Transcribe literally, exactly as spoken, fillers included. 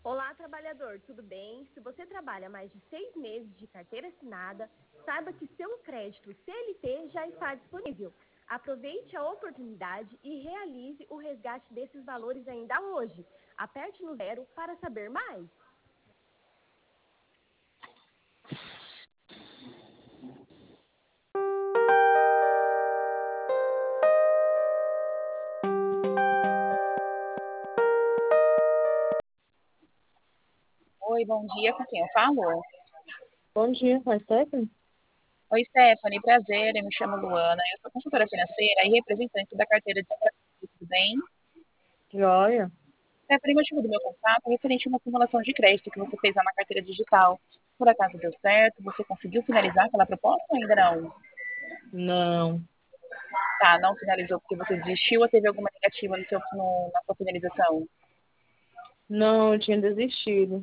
Olá, trabalhador, tudo bem? Se você trabalha mais de seis meses de carteira assinada, saiba que seu crédito C L T já está disponível. Aproveite a oportunidade e realize o resgate desses valores ainda hoje. Aperte no zero para saber mais. Oi, bom dia, com quem eu falo? Bom dia, faz Stephanie? Oi, Stephanie, prazer, eu me chamo Luana, eu sou consultora financeira e representante da carteira de crédito, tudo bem? Joia. Stephanie, o motivo do meu contato é referente a uma simulação de crédito que você fez lá na carteira digital. Por acaso deu certo? Você conseguiu finalizar aquela proposta ou ainda não? Não, Tá, não finalizou porque você desistiu ou teve alguma negativa no seu, no- na sua finalização? não, eu tinha desistido.